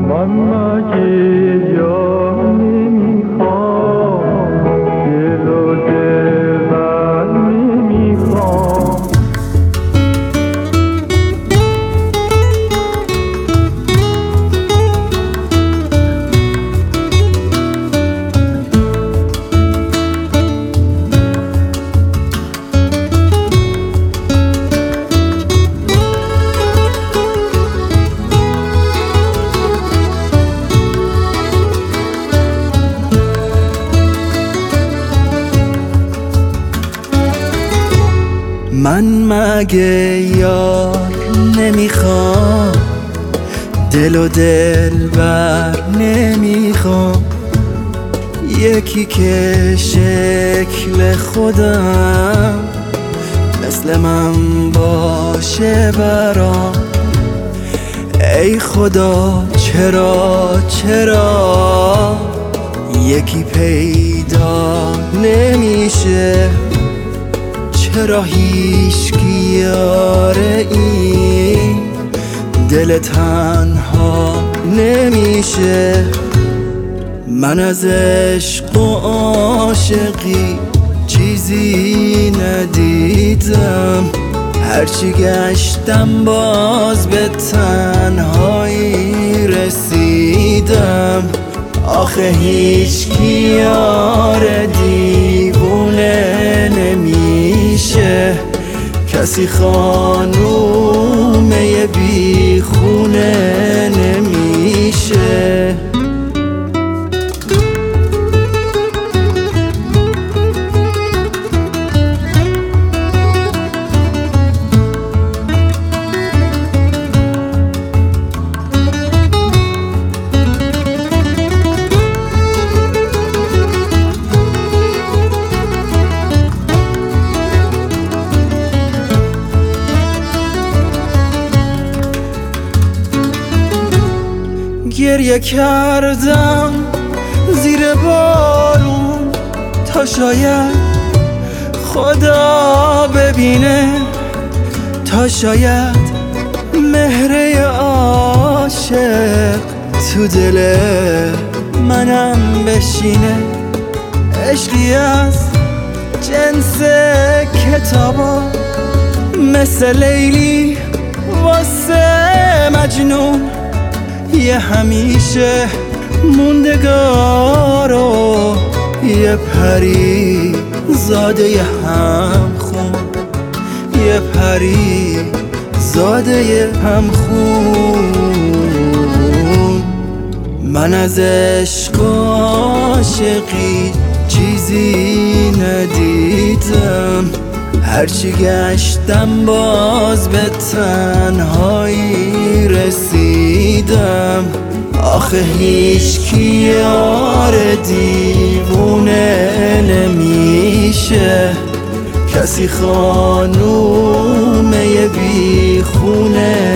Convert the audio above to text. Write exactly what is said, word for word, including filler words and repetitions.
من مگه یار نمیخوام، دل و دلبر نمیخوام. من مگه یار نمیخوام، دل و دلبر نمیخوام. یکی که شکل خودم مثل من باشه برام. ای خدا چرا چرا یکی پیدا نمیشه؟ چرا هیچکی یاره این دل تنها نمیشه؟ من از عشق و عاشقی چیزی ندیدم، هرچی گشتم باز به تنهایی رسیدم. آخه هیچکی یار دیوونه نمیشه، کسی خانومه بی خونه نمیشه. گریه کردم زیر بارون تا شاید خدا ببینه، تا شاید مهر عاشق تو دل منم بشینه. عشقی از جنس کتابا مثل لیلی واسه مجنون، یه همیشه موندگار و یه پری زاده هم خون، یه پری زاده هم خون. من از عشق و عاشقی چیزی ندیدم، هرچی گشتم باز به تنهایی رسیدم. آخه هیچکی یار دیوونه نمیشه، کسی خانومه بی خونه